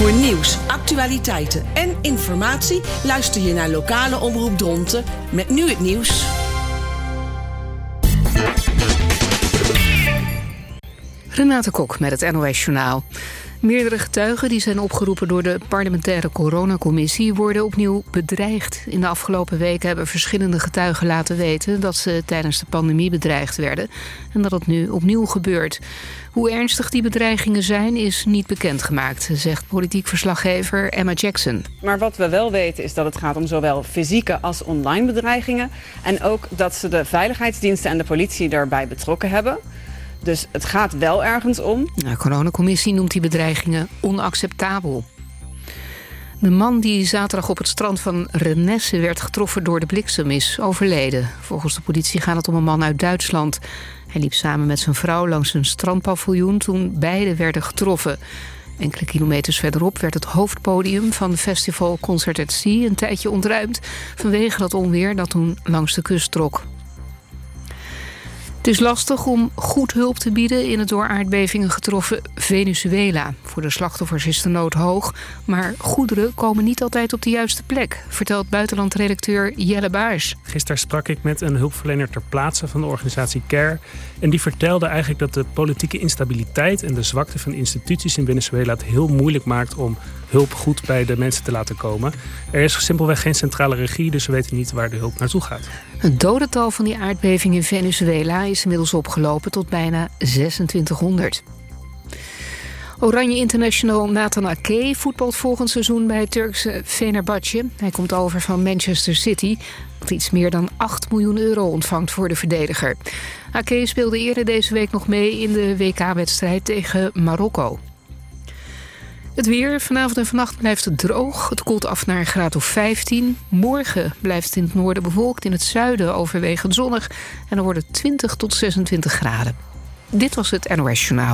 Voor nieuws, actualiteiten en informatie luister je naar Lokale Omroep Dronten met nu het nieuws. Renate Kok met het NOS Journaal. Meerdere getuigen die zijn opgeroepen door de parlementaire coronacommissie worden opnieuw bedreigd. In de afgelopen weken hebben verschillende getuigen laten weten dat ze tijdens de pandemie bedreigd werden en dat het nu opnieuw gebeurt. Hoe ernstig die bedreigingen zijn is niet bekendgemaakt, zegt politiek verslaggever Emma Jackson. Maar wat we wel weten is dat het gaat om zowel fysieke als online bedreigingen en ook dat ze de veiligheidsdiensten en de politie daarbij betrokken hebben. Dus het gaat wel ergens om. De coronacommissie noemt die bedreigingen onacceptabel. De man die zaterdag op het strand van Renesse werd getroffen door de bliksem is overleden. Volgens de politie gaat het om een man uit Duitsland. Hij liep samen met zijn vrouw langs een strandpaviljoen toen beiden werden getroffen. Enkele kilometers verderop werd het hoofdpodium van festival Concert at Sea een tijdje ontruimd vanwege dat onweer dat toen langs de kust trok. Het is lastig om goed hulp te bieden in het door aardbevingen getroffen Venezuela. Voor de slachtoffers is de nood hoog, maar goederen komen niet altijd op de juiste plek, vertelt buitenlandredacteur Jelle Baars. Gisteren sprak ik met een hulpverlener ter plaatse van de organisatie CARE. En die vertelde eigenlijk dat de politieke instabiliteit en de zwakte van instituties in Venezuela het heel moeilijk maakt om hulp goed bij de mensen te laten komen. Er is simpelweg geen centrale regie, dus we weten niet waar de hulp naartoe gaat. Het dodental van die aardbeving in Venezuela is inmiddels opgelopen tot bijna 2600. Oranje international Nathan Ake voetbalt volgend seizoen bij het Turkse Fenerbahçe. Hij komt over van Manchester City, dat iets meer dan 8 miljoen euro ontvangt voor de verdediger. Ake speelde eerder deze week nog mee in de WK-wedstrijd tegen Marokko. Het weer. Vanavond en vannacht blijft het droog. Het koelt af naar een graad of 15. Morgen blijft het in het noorden bewolkt. In het zuiden overwegend zonnig. En dan wordt het 20 tot 26 graden. Dit was het NOS Journaal.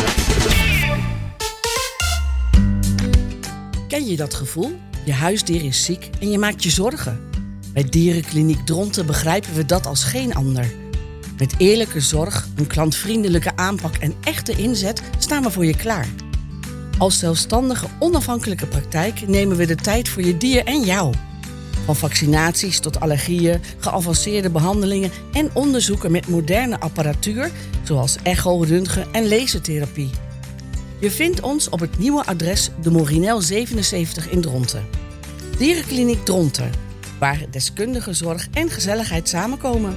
Ken je dat gevoel? Je huisdier is ziek en je maakt je zorgen. Bij Dierenkliniek Dronten begrijpen we dat als geen ander. Met eerlijke zorg, een klantvriendelijke aanpak en echte inzet staan we voor je klaar. Als zelfstandige, onafhankelijke praktijk nemen we de tijd voor je dier en jou. Van vaccinaties tot allergieën, geavanceerde behandelingen en onderzoeken met moderne apparatuur, zoals echo, röntgen en lasertherapie. Je vindt ons op het nieuwe adres de Morinel 77 in Dronten. Dierenkliniek Dronten, waar deskundige zorg en gezelligheid samenkomen.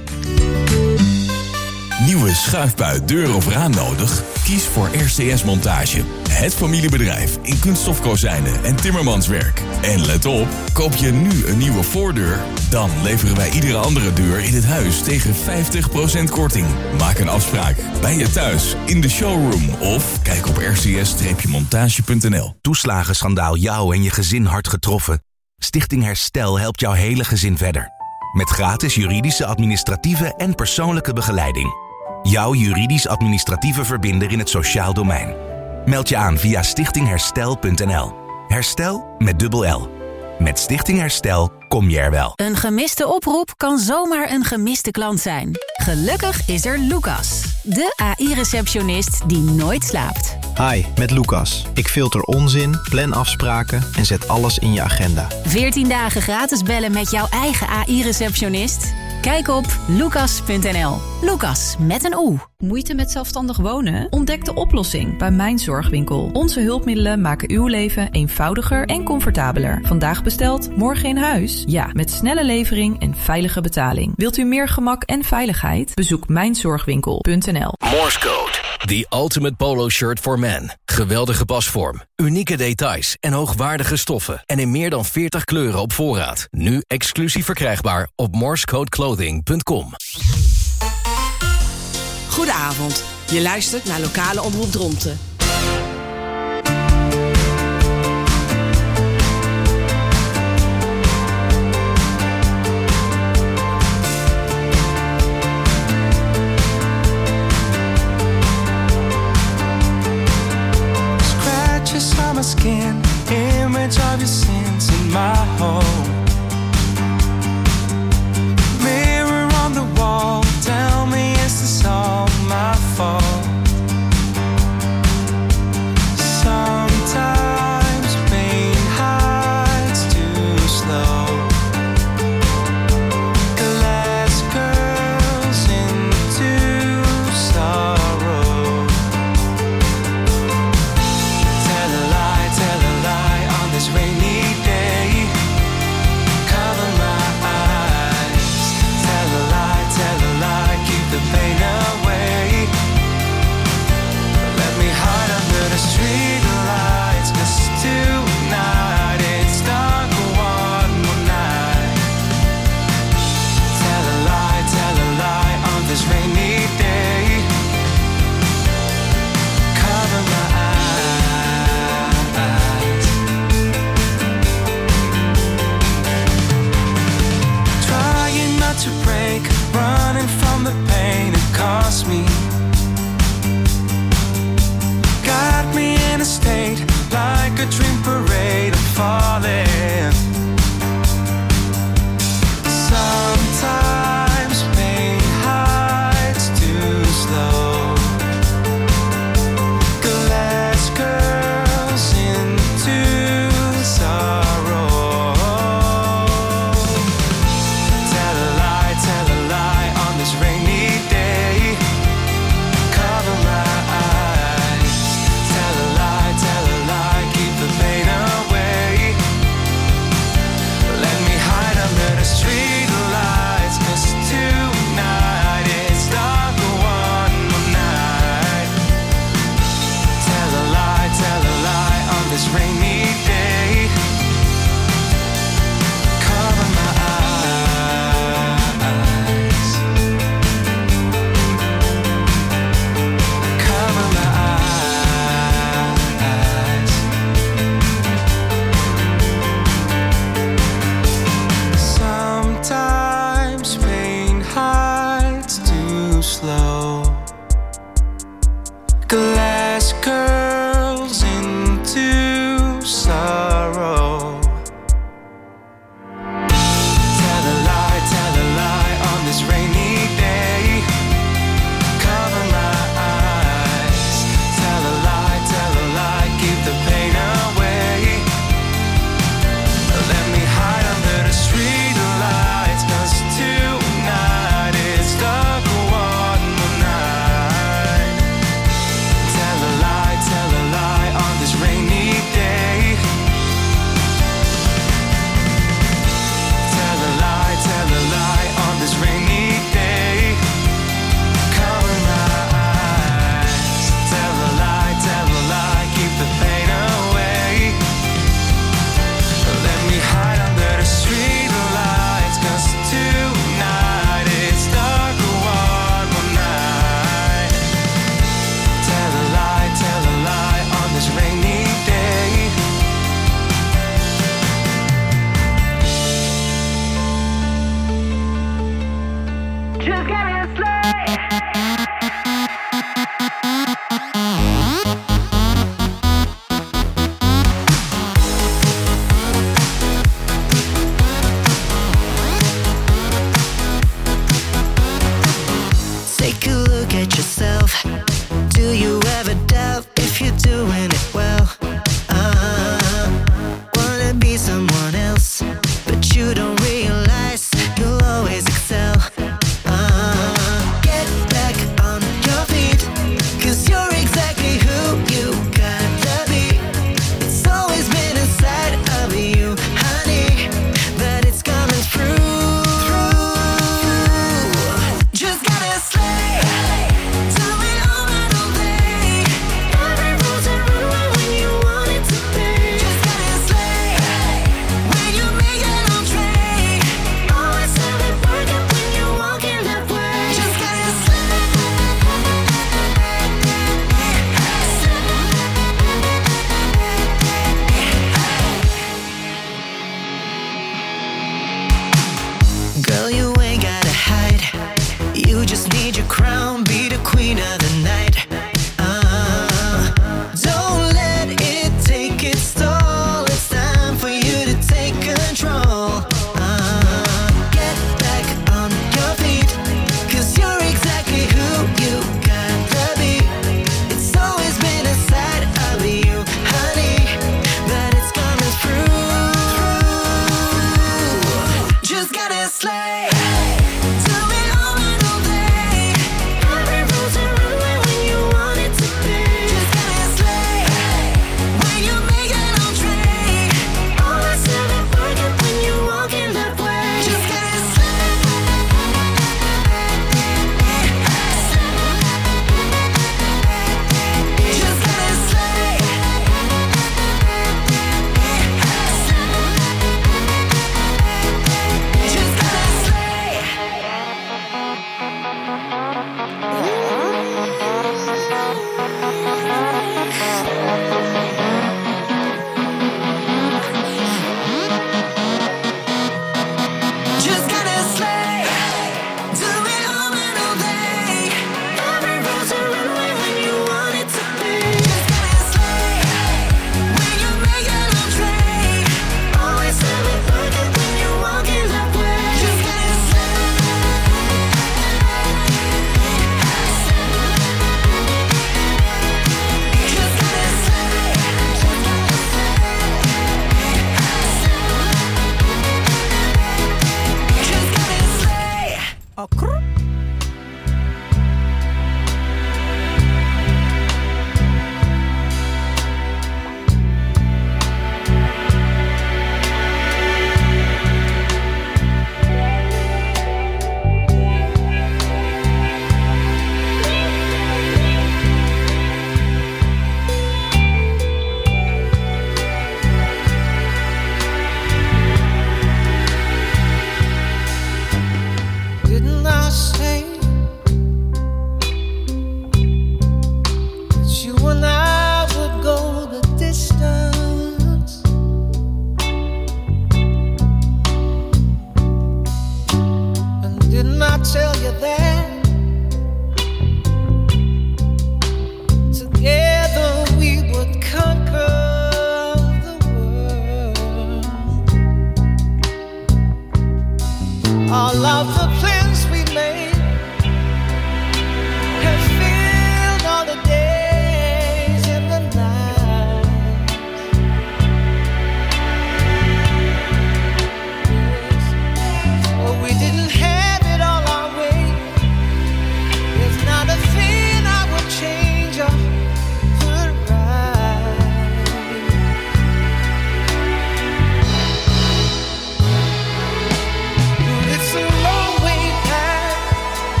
Nieuwe schuifbui, deur of raam nodig? Kies voor RCS Montage. Het familiebedrijf in kunststofkozijnen en timmermanswerk. En let op, koop je nu een nieuwe voordeur? Dan leveren wij iedere andere deur in het huis tegen 50% korting. Maak een afspraak bij je thuis, in de showroom of kijk op rcs-montage.nl. Toeslagenschandaal jou en je gezin hard getroffen? Stichting Herstel helpt jouw hele gezin verder. Met gratis juridische, administratieve en persoonlijke begeleiding. Jouw juridisch-administratieve verbinder in het sociaal domein. Meld je aan via stichtingherstel.nl. Herstel met dubbel L. Met Stichting Herstel kom je er wel. Een gemiste oproep kan zomaar een gemiste klant zijn. Gelukkig is er Lucas, de AI-receptionist die nooit slaapt. Hi, met Lucas. Ik filter onzin, plan afspraken en zet alles in je agenda. 14 dagen gratis bellen met jouw eigen AI-receptionist? Kijk op lucas.nl. Lucas met een O. Moeite met zelfstandig wonen? Ontdek de oplossing bij Mijn Zorgwinkel. Onze hulpmiddelen maken uw leven eenvoudiger en comfortabeler. Vandaag besteld, morgen in huis? Ja, met snelle levering en veilige betaling. Wilt u meer gemak en veiligheid? Bezoek mijnzorgwinkel.nl. Morse Code. The ultimate polo shirt for men. Geweldige pasvorm, unieke details en hoogwaardige stoffen. En in meer dan 40 kleuren op voorraad. Nu exclusief verkrijgbaar op morsecodeclothing.com. Goedenavond. Je luistert naar Lokale Omroep Dronten. My skin, image of your sins in my home. Mirror on the wall, tell me is this all my fault? Sometimes like a dream parade of falling. Sometimes pain hides too slow. Glass girls into sorrow. Tell a lie on this rainy day. Cover my eyes. Tell a lie, keep the pain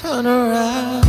turn around.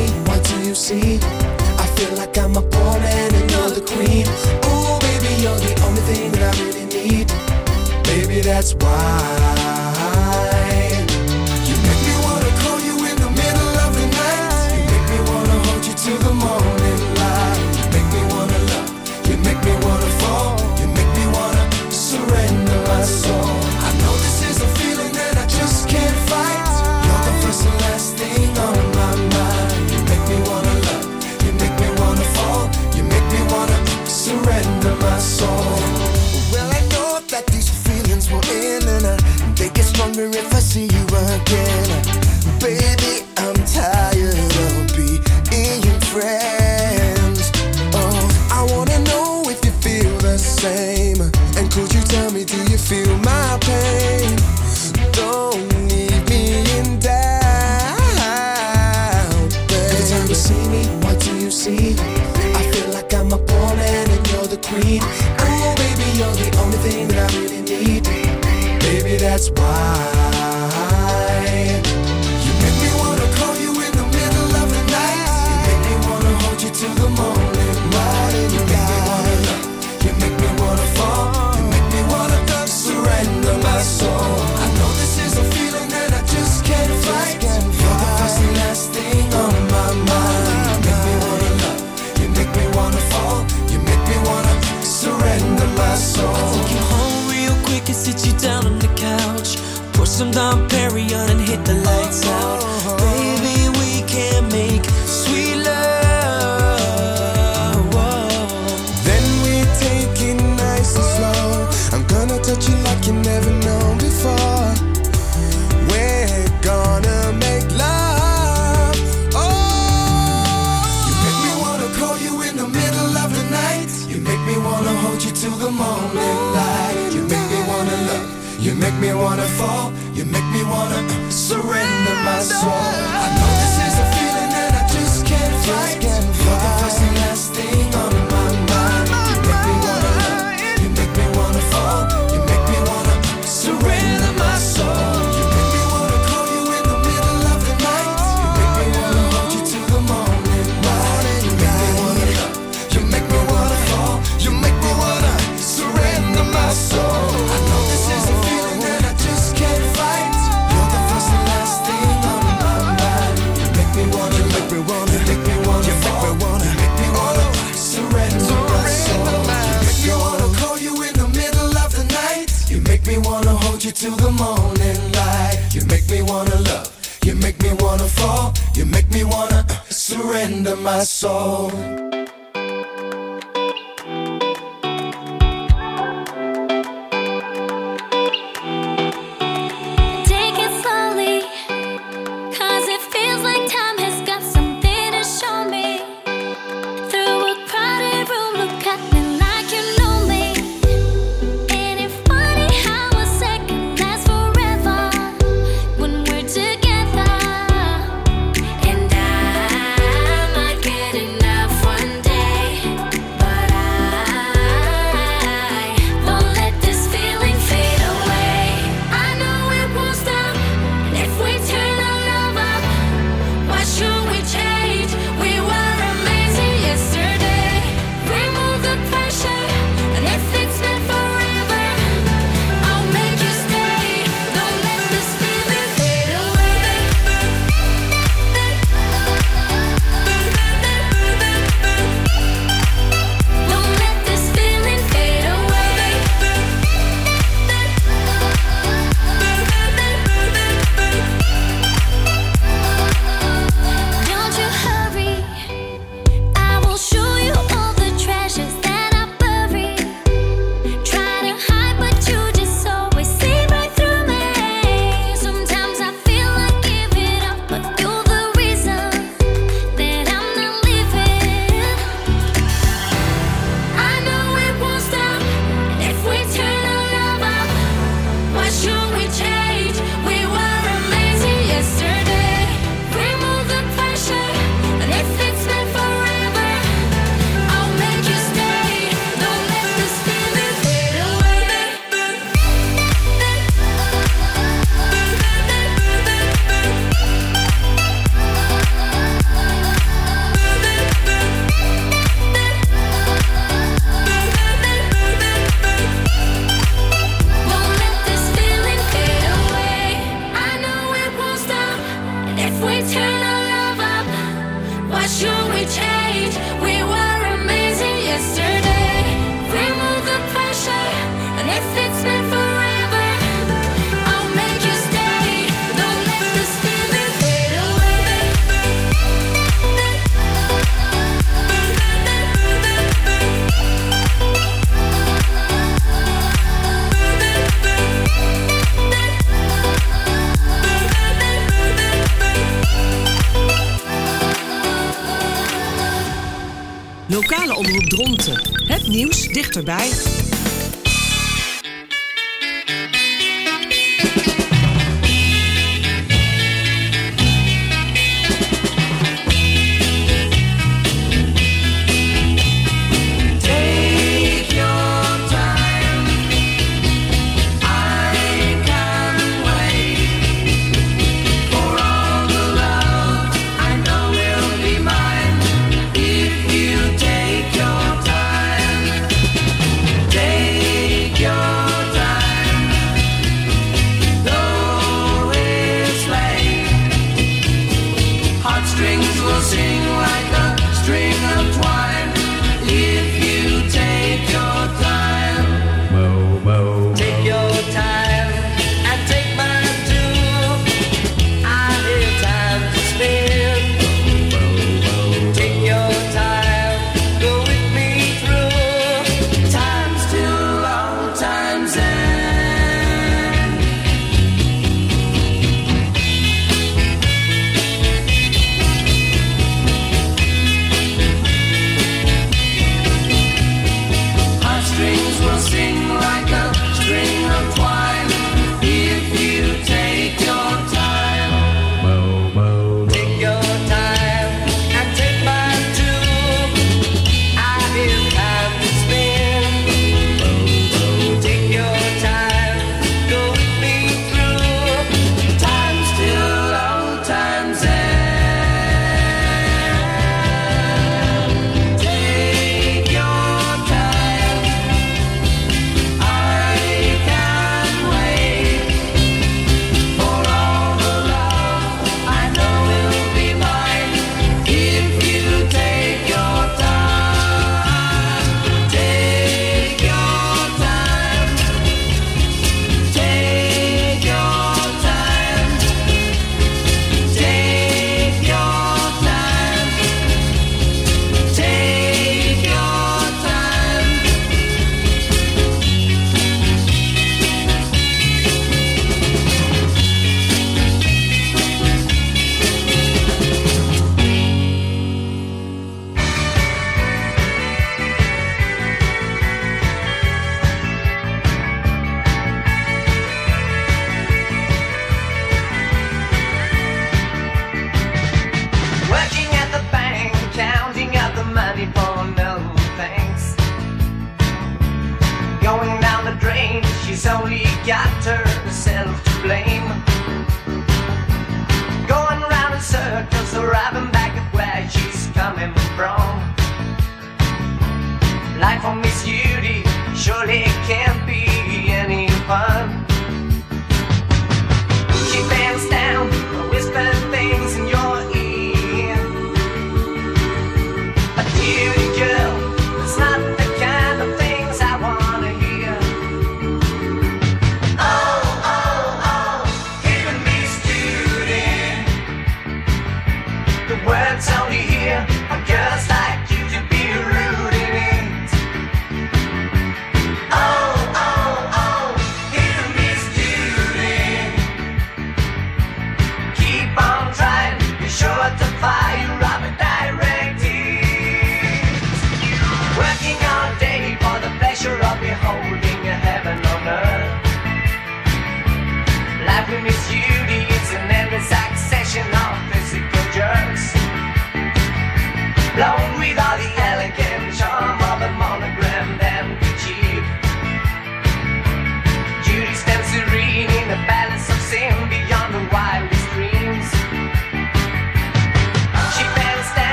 me? What do you see? I feel like I'm a pawn and you're the queen. Ooh, baby, you're the only thing that I really need. Baby, that's why you make me wanna call you in the middle of the night. You make me wanna hold you till the morning light. You make me wanna love. You make me wanna fall. You make me wanna surrender my soul. I know this is a feeling that I just can't fight. You're the first and last thing on my mind. You make me wanna love. You make me wanna fall. You make me wanna surrender my soul. Well, I know that these feelings will end and they get stronger if I see you again. Baby, I'm tired of being friends. Oh, I wanna know if you feel the same. And could you tell me, do you feel my pain? Don't leave me in doubt, babe. Every time you see me, what do you see? I feel like I'm a pawn and you're the queen. Oh, baby, you're the only thing that I really need. Baby, that's why you make me wanna call you in the middle of the night. You make me wanna hold you till the morning light. You make me wanna love. You make me wanna fall. You make me wanna surrender my soul. I know this is a feeling that I just can't fight. You're the first and last thing on my mind. You make me wanna love. You make me wanna fall. You make me wanna surrender my soul. I'll take you home real quick and sit you down on the couch. Pour some Dom Perignon and hit the lights out. Baby, we can make sweet love. Whoa. Then we take it nice and slow. I'm gonna touch you like you never known before. We're gonna make love. Oh, you make me wanna call you in the middle of the night. You make me wanna hold you till the morning light. You make me wanna love. You make me wanna fall. You make me wanna surrender my soul. I know this is a feeling that I just can't fight. You're the first and last thing on my mind. You make me wanna love. You make me wanna fall. You make me wanna surrender my soul. You make me wanna call you in the middle of the night. You make me wanna hold you till the morning light. You make me wanna love. You make me wanna fall. You make me wanna surrender my soul. I know this is a feeling that I just can't fight. You're the first and last thing on my mind. You make me wanna, you make me wanna, you make me wanna, you make me wanna, you make me wanna surrender my soul. You make me wanna call you in the middle of the night. You make me wanna hold you till the morning light. You make me wanna love. You make me wanna fall. You make me wanna surrender my soul. Take it slowly, 'cause it feels like time has got something to show me. Through a crowded room, look at me like you know me. Ain't it funny how a second lasts forever when we're together? And I might get enough one Lokale omroep Dronten. Het nieuws dichterbij.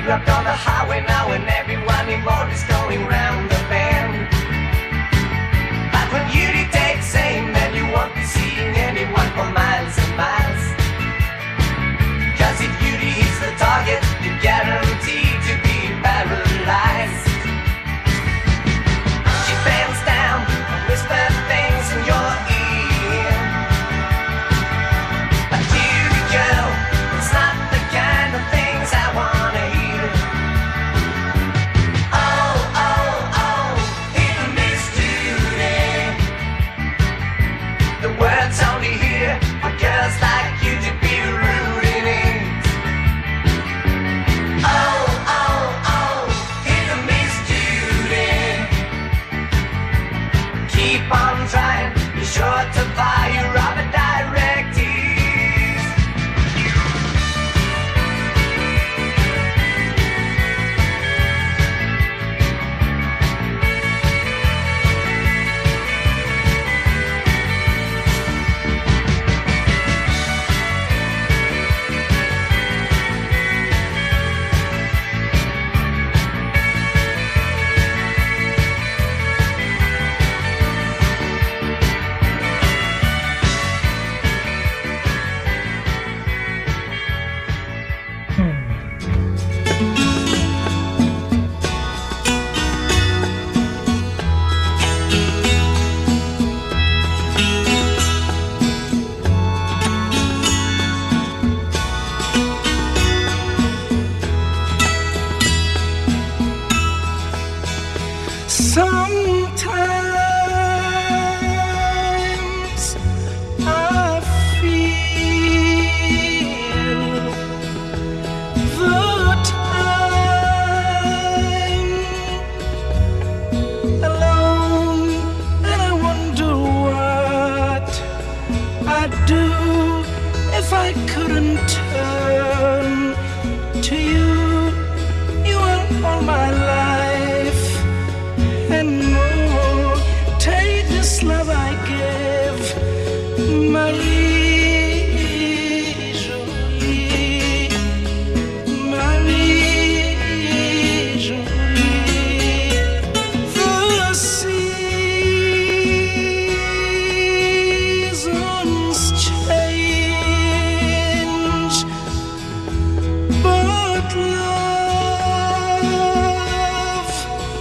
rock on the highway now and everyone involved is going round the bend. But when beauty takes aim, then you won't be seeing anyone for miles and miles. Cause if beauty hits the target, you're guaranteed to be paralyzed. She bends down and whispers things in your ear. But beauty girl, it's not the kind of things I wanna hear. Oh, oh, oh, in Miss Judy. The words only here for girls like you to be rude in it. Oh, oh, oh, in Miss Judy. Keep on trying, be sure to buy your rubber directives. Sometimes I feel the time alone, and I wonder what I'd do if I couldn't turn to you. You are all my life and more. Take this love I give, Marie-Jolie, Marie-Jolie. The seasons change, but love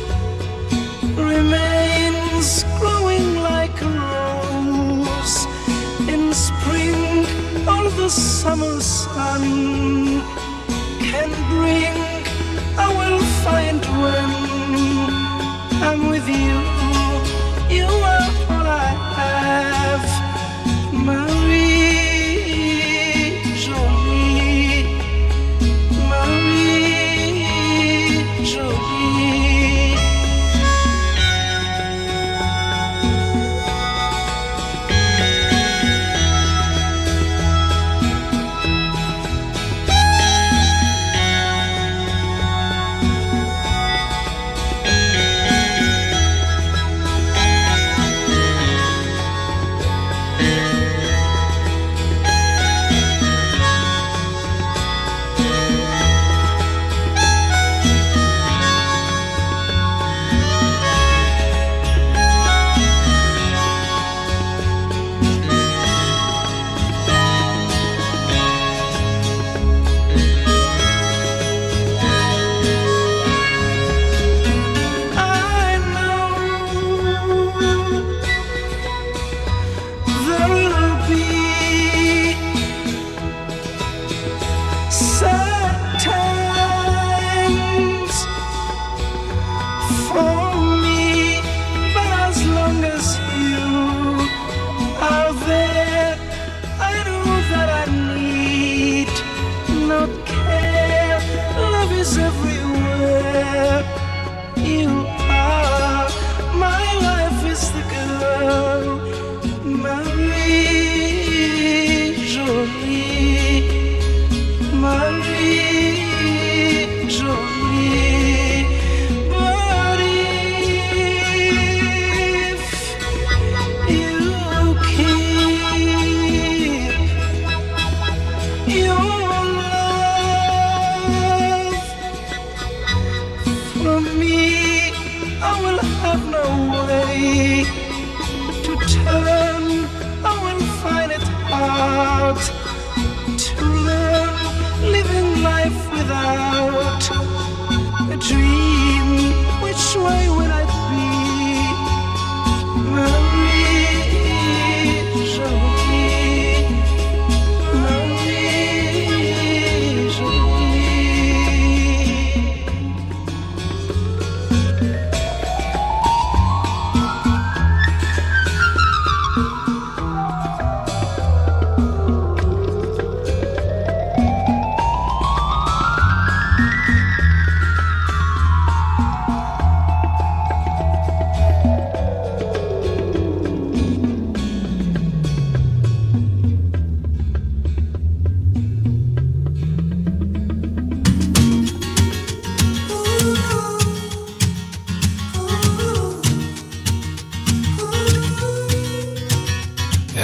remains growing like a rose in spring. All the summer sun can bring, I will find when I'm with you. You are all I have, Marie-Jolie, Marie-Jolie.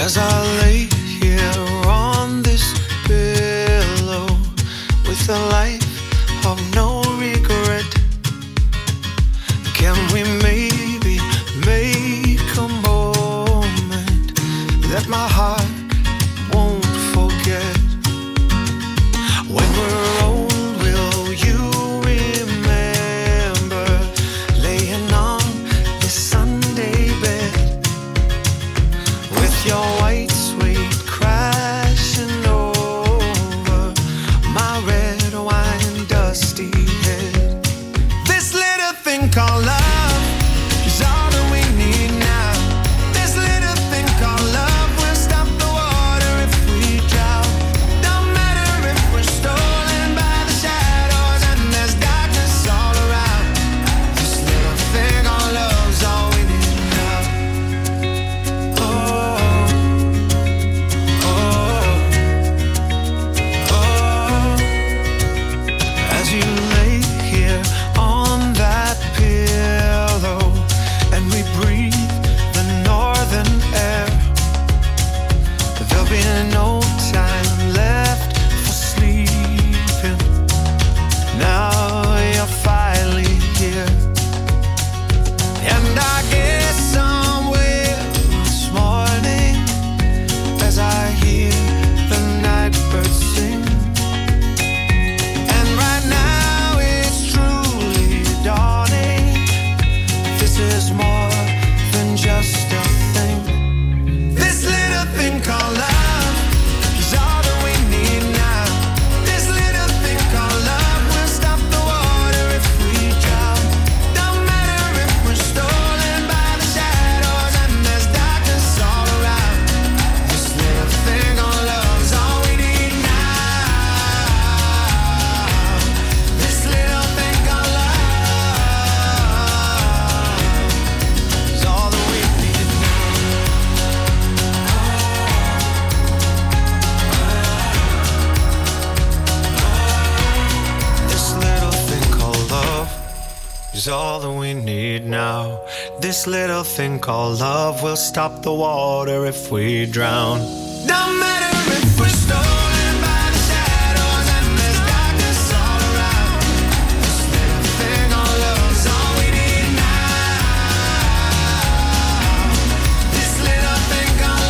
As I lay here on this pillow with a life of no regret, can we maybe make a moment that my heart won't forget? When we're old, will you remember laying on this Sunday bed with your white suede crashing over my red wine dusty head? This little thing called love is all that we need now. This little thing called love will stop the water if we drown. Don't matter if we're stolen by the shadows and there's darkness all around. This little thing called love's all we need now. Oh, oh, oh. As you lay here on that pillow and we breathe the northern air, there'll be no time left for sleeping. Now you're finally here, and I guess somewhere this morning as I hear the night birds sing, and right now it's truly dawning. This is more than just a thing. This little thing called love is all that we need now. This little thing called love will stop the water if we drown. Don't matter if we're stolen by the shadows and there's darkness all around. This little thing called love is all we need now. This little thing called love is all that we need now. This little thing called love is all that we need now. This little thing called love will stop the water if we drown. Don't matter if we're stolen by the shadows and there's darkness all around. This little thing called love is all we need now. This little thing called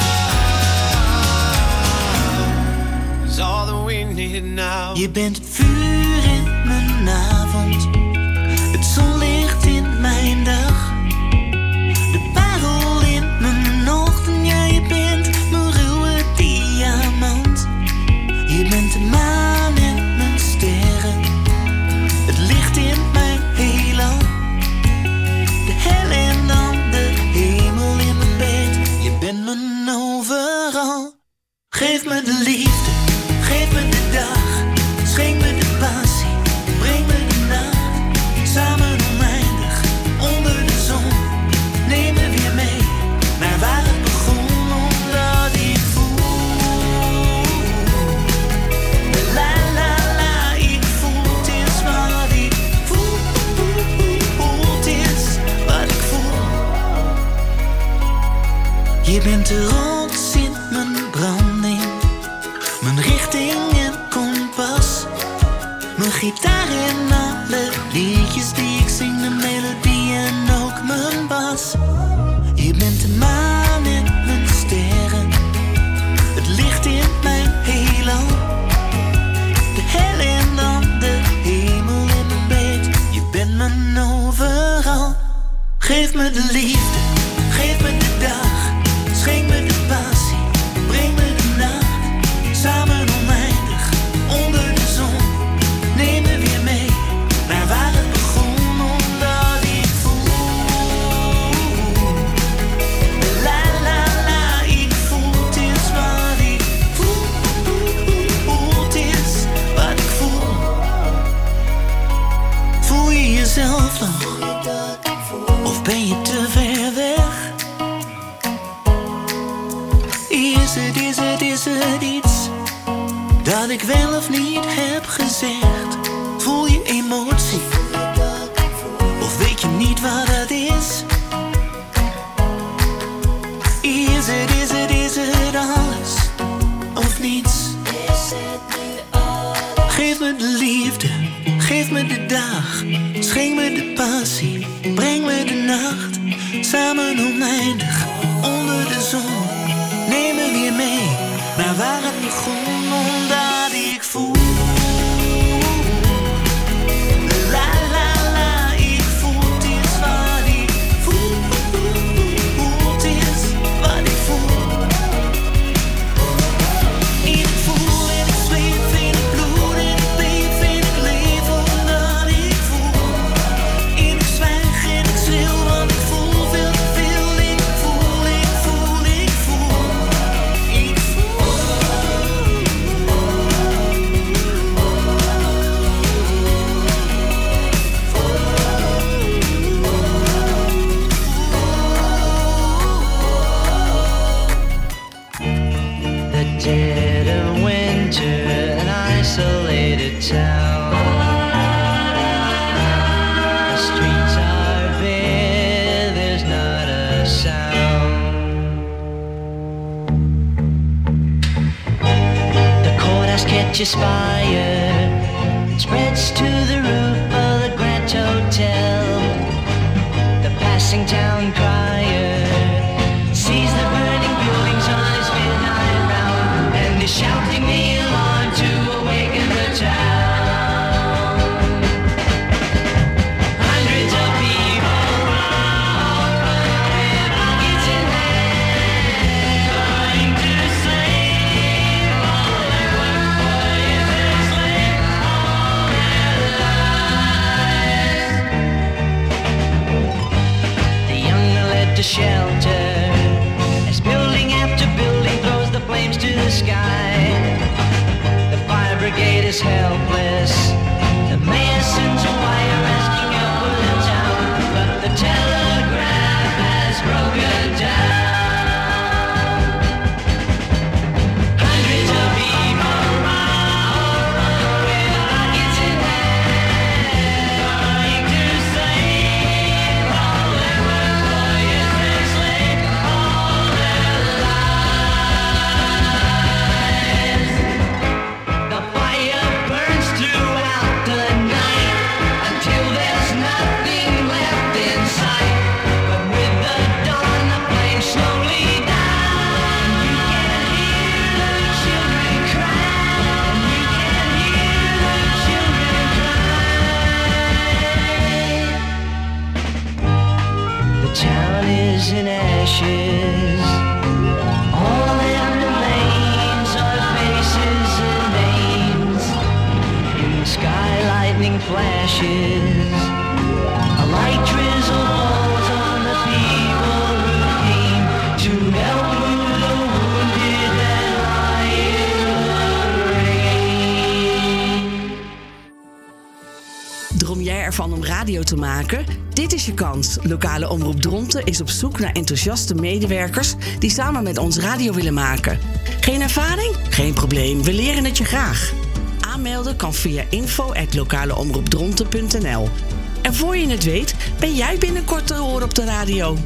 love is all that we need now. Je bent het vuur in mijn avond, het zonlicht in mijn dag, de parel in mijn ochtend. Ja, je bent mijn ruwe diamant. Je bent de maan en mijn sterren, het licht in mijn heelal, de hel en dan de hemel in mijn bed. Je bent mijn overal. Geef me de liefde, geef me de dag, schenk me de passie, breng me de nacht. Samen oneindig, onder de zon, neem me weer mee naar waar het begon, omdat ik voel. La la la, ik voel, het is wat ik voel. Het is wat ik voel. Je bent de rots in mijn branding, mijn richting en kompas, mijn gitaar en alle liedjes die ik zing, de melodie en ook mijn bas. Je bent de maan en mijn sterren, het licht in mijn heelal, de hel en dan de hemel in mijn bed. Je bent mijn overal. Geef me de liefde, geef me de dag, schenk me de passie, breng me de nacht. Samen oneindig, onder de zon, neem me weer mee naar waar het begon, omdat ik voel. La la la, ik voel, het is wat ik voel. Het is wat ik voel. Voel je jezelf nog? Of ben je te ver weg? Is het iets dat ik wel of niet heb gezegd? Voel je emotie? Of weet je niet wat het is? Is het waar het begon, omdat ik voel. La la la, ik voel het is wat ik voel. Het is wat ik voel. Ik voel en ik zweef in het bloed en ik beef en ik leef omdat ik voel. En ik zwijg en ik schreeuw, want ik voel veel te veel. Ik voel, ik voel, ik voel. Ik voel. The dead of winter, an isolated town. The streets are bare, there's not a sound. The courthouse catches fire, it spreads to the roof of the Grand Hotel. The passing town crier sees the burning buildings on his midnight round, and is shouting the alarm to awaken the town. Hundreds of people with buckets in hand, trying to save all their work for years enslaved all their lives. The young are led to shelter as building after building throws the flames to the sky. The fire brigade is helpless. The mayor sends a wire asking help for the town, but the telegraph has broken down. Hundreds of people with buckets in hand, trying to save all their work for years enslaved all their lives. The fire burns throughout the night until there's nothing left in sight. But with the dawn, the flames slowly die. You can hear the children cry. You can hear the children cry. The town is in ashes. All that remains are faces and names. In the sky, lightning flashes. A light drizzle falls on the people who came to help move the wounded that lie in the rain. Droom jij ervan om radio te maken? Dit is je kans. Lokale Omroep Dronten is op zoek naar enthousiaste medewerkers die samen met ons radio willen maken. Geen ervaring? Geen probleem, we leren het je graag. Aanmelden kan via info@lokaleomroepdronten.nl. En voor je het weet, ben jij binnenkort te horen op de radio.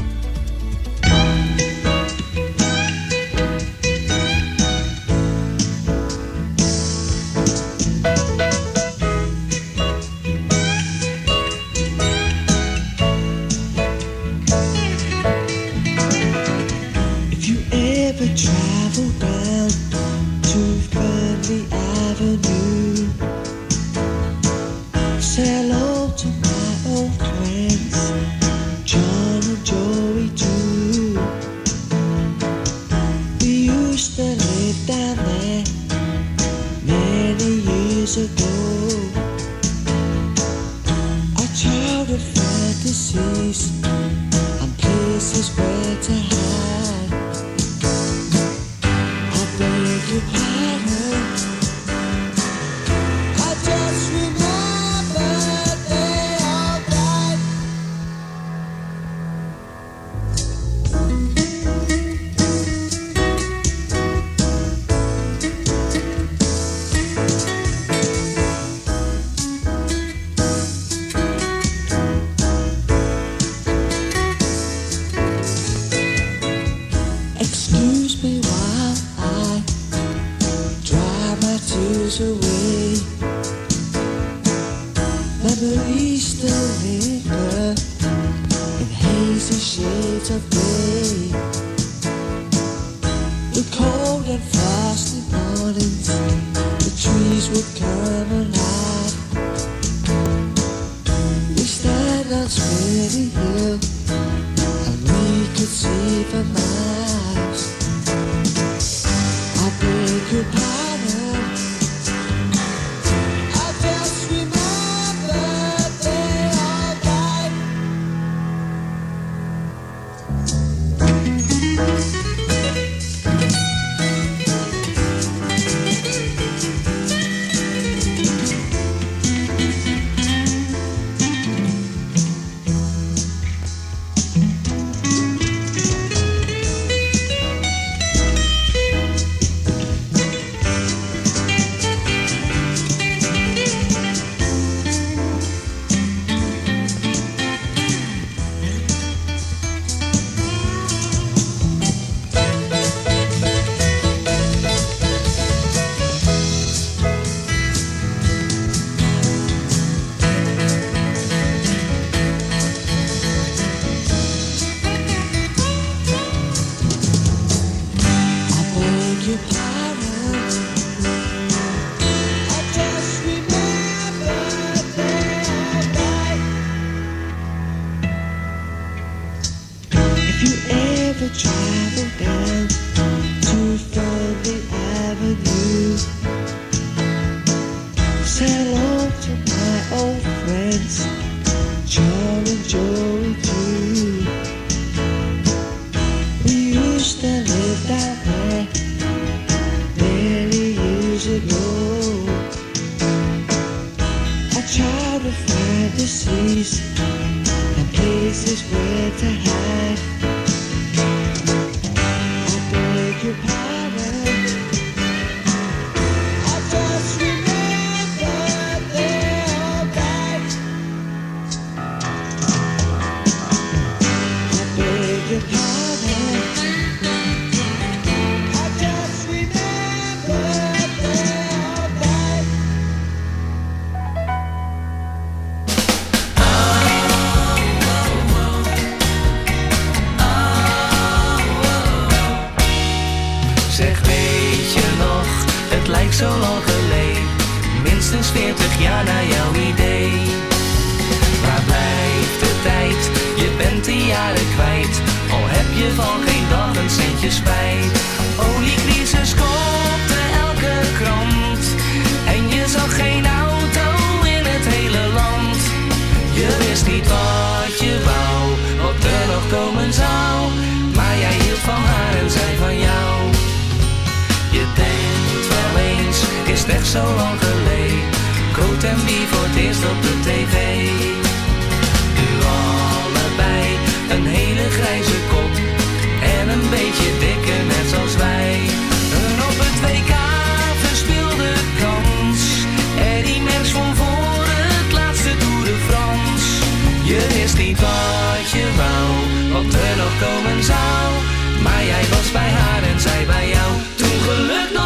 If you ever travel down to Friendly Avenue, say hello to my old friends, John and Joey too. We used to live down there many years ago. Our childhood fantasies and places where to hide. I beg your pardon, I just remember they all died. Excuse me while I dry my tears away. Memories still linger in hazy shades of gray. The cold and fire would come alive. We stand on Spinning Hill and we could see for miles. I beg your pardon, I just remember they all died.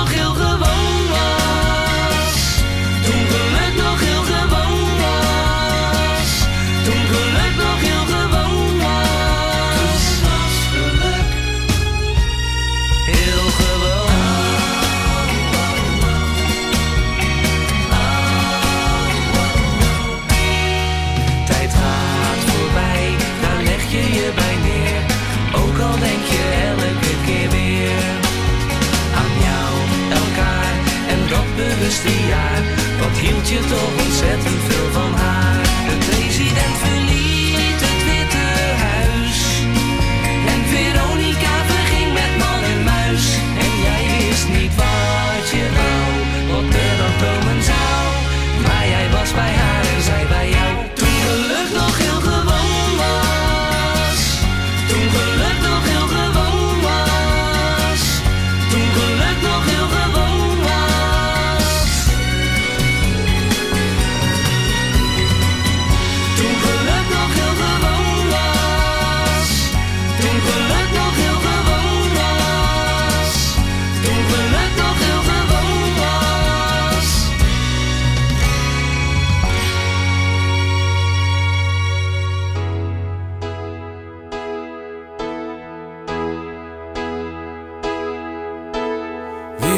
Toen geluk nog heel gewoon was.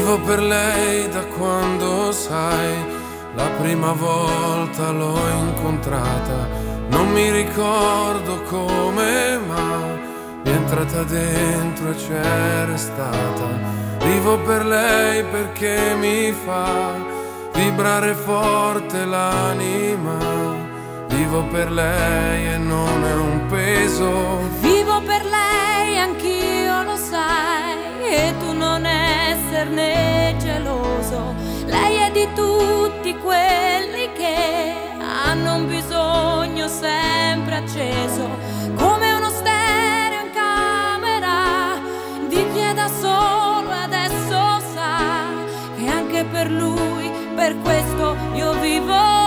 Vivo per lei da quando, sai, la prima volta l'ho incontrata. Non mi ricordo come, ma mi è entrata dentro e c'è restata. Vivo per lei perché mi fa vibrare forte l'anima. Vivo per lei e non è un peso. Vivo per lei, anch'io lo sai, e tu non esserne geloso. Lei è di tutti quelli che hanno un bisogno sempre acceso, come uno stereo in camera di chi è da solo e adesso sa che anche per lui, per questo io vivo.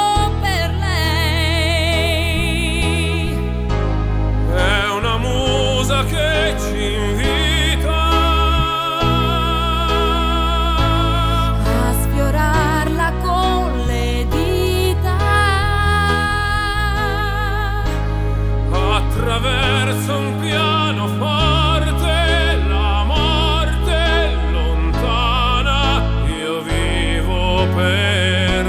È una musa che ci invita a sfiorarla con le dita attraverso un pianoforte. La morte è lontana, io vivo per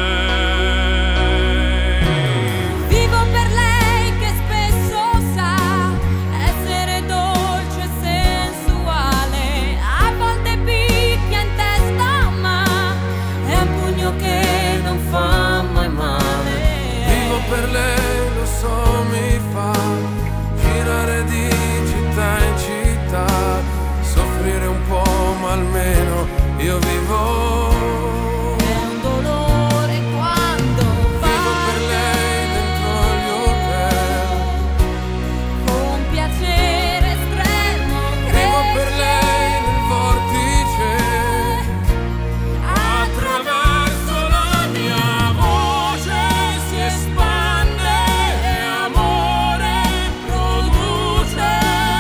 lei. Vivo per lei che spesso sa essere dolce e sensuale, a volte picchia in testa ma è un pugno che non fa mai male. Vivo per lei, lo so, mi fa girare di città in città, soffrire un po' ma almeno io vivo. È un dolore quando Vivo per lei dentro gli hotel, con piacere estremo vivo per lei nel vortice. Attraverso la mia voce si espande e amore produce.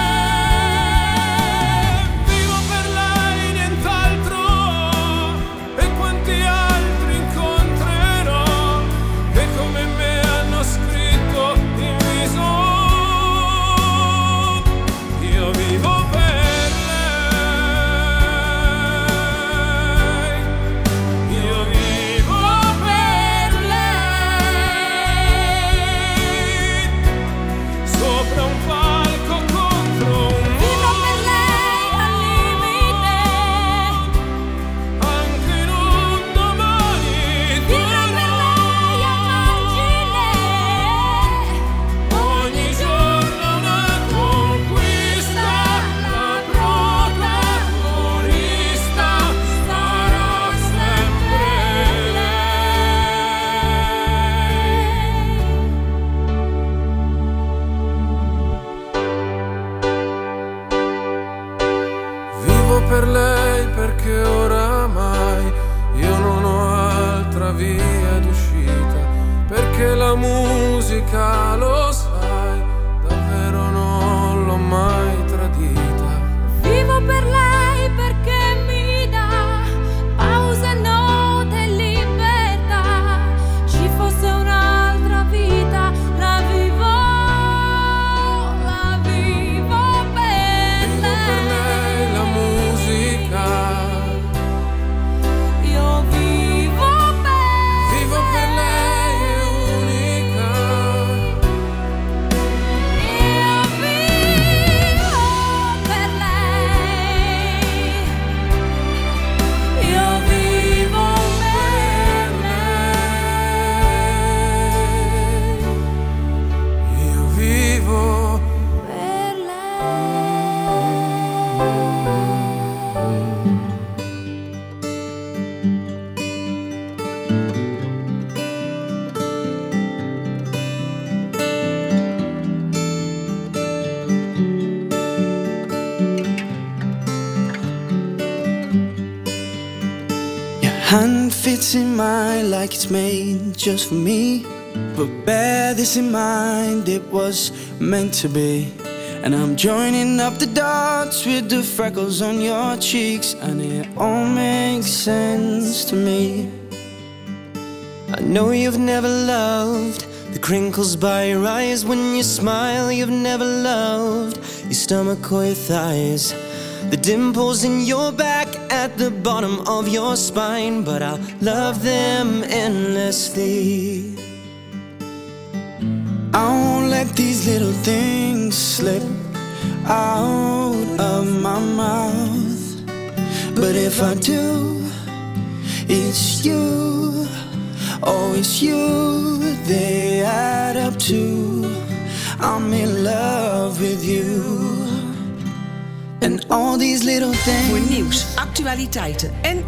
Vivo per lei, nient'altro, e quanti altri incontrerò che come me hanno scritto in viso. Io vivo per lei, io vivo per lei, sopra un palco contro un Vivo per lei al limite, anche in un domani vivo per lei a margine, ogni giorno una conquista, la protagonista sarà sempre lei. Vivo per lei perché oramai io non ho altra via d'uscita, perché la musica, lo sai, davvero non l'ho mai tradita. vivo per lei perché mi dà pause, note e libertà. Ci fosse un'altra vita, la vivo per Vivo per lei la musica, Io vivo per lei è unica. Io vivo per lei. Io vivo per lei. Io vivo per Your hand fits in mine like it's made just for me. But bear this in mind, it was meant to be. And I'm joining up the dots with the freckles on your cheeks, and it all makes sense to me. I know you've never loved the crinkles by your eyes when you smile. You've never loved your stomach or your thighs, the dimples in your back at the bottom of your spine, but I'll love them endlessly. I won't let these little things slip out of my mouth, but if I do, it's you, oh it's you, they add up to, I'm in love with you. And all these little things. Voor nieuws, actualiteiten en